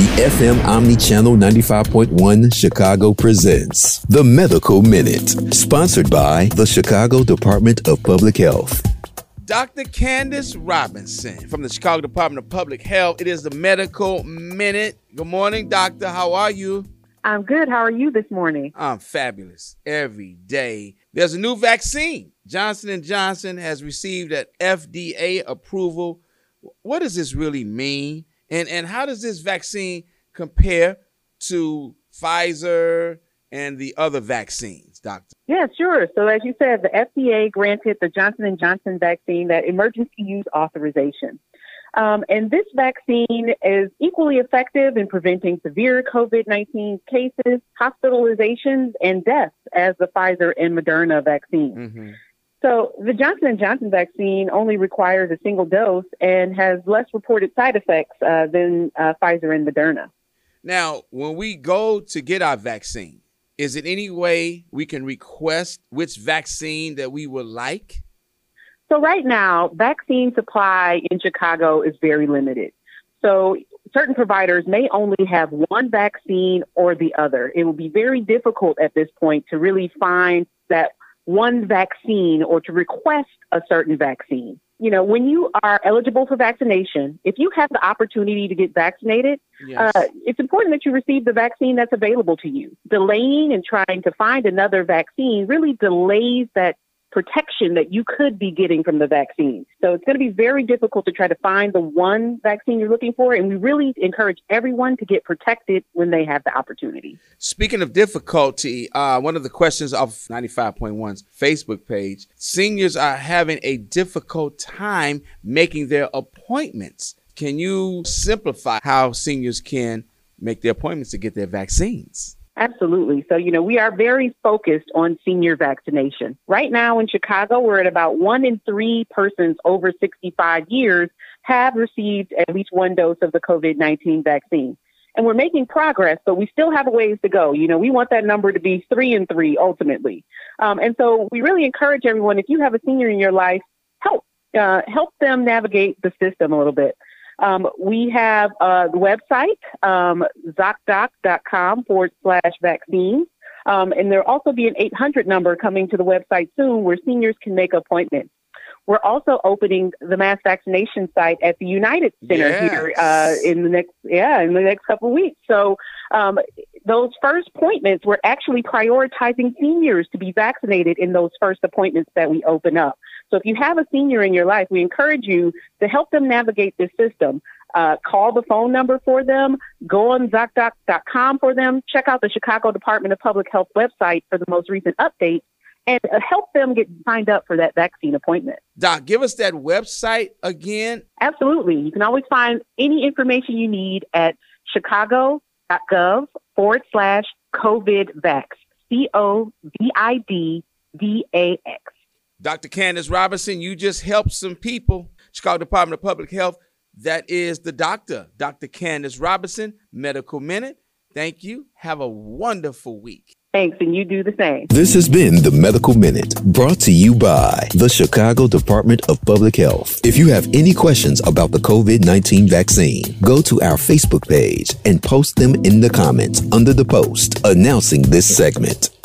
The FM Omni Channel 95.1 Chicago presents The Medical Minute, sponsored by the Chicago Department of Public Health. Dr. Candace Robinson from the Chicago Department of Public Health. It is the Medical Minute. Good morning, doctor. How are you? I'm good. How are you this morning? I'm fabulous every day. There's a new vaccine. Johnson & Johnson has received an FDA approval. What does this really mean? And how does this vaccine compare to Pfizer and the other vaccines, doctor? Yeah, sure. So as you said, the FDA granted the Johnson & Johnson vaccine that emergency use authorization. And this vaccine is equally effective in preventing severe COVID-19 cases, hospitalizations, and deaths as the Pfizer and Moderna vaccine. Mm-hmm. So the Johnson & Johnson vaccine only requires a single dose and has less reported side effects than Pfizer and Moderna. Now, when we go to get our vaccine, is it any way we can request which vaccine that we would like? So right now, vaccine supply in Chicago is very limited. So certain providers may only have one vaccine or the other. It will be very difficult at this point to really find that one vaccine or to request a certain vaccine. You know, when you are eligible for vaccination, if you have the opportunity to get vaccinated, Yes. It's important that you receive the vaccine that's available to you. Delaying and trying to find another vaccine really delays that protection that you could be getting from the vaccine. So it's going to be very difficult to try to find the one vaccine you're looking for. And we really encourage everyone to get protected when they have the opportunity. Speaking of difficulty, one of the questions of 95.1's Facebook page, seniors are having a difficult time making their appointments. Can you simplify how seniors can make their appointments to get their vaccines? Absolutely. So, we are very focused on senior vaccination. Right now in Chicago, we're at about 1 in 3 persons over 65 years have received at least one dose of the COVID-19 vaccine. And we're making progress, but we still have a ways to go. We want that number to be 3 in 3 ultimately. And so we really encourage everyone, if you have a senior in your life, help them navigate the system a little bit. We have the website, ZocDoc.com/vaccines. And there'll also be an 800 number coming to the website soon where seniors can make appointments. We're also opening the mass vaccination site at the United Center here in the next couple of weeks. So those first appointments, we're actually prioritizing seniors to be vaccinated in those first appointments that we open up. So if you have a senior in your life, we encourage you to help them navigate this system. Call the phone number for them, go on ZocDoc.com for them, check out the Chicago Department of Public Health website for the most recent updates, and help them get signed up for that vaccine appointment. Doc, give us that website again. Absolutely. You can always find any information you need at chicago.gov/COVIDVax, COVIDVAX. Dr. Candace Robinson, you just helped some people. Chicago Department of Public Health. That is the doctor, Dr. Candace Robinson, Medical Minute. Thank you. Have a wonderful week. Thanks, and you do the same. This has been the Medical Minute, brought to you by the Chicago Department of Public Health. If you have any questions about the COVID-19 vaccine, go to our Facebook page and post them in the comments under the post announcing this segment.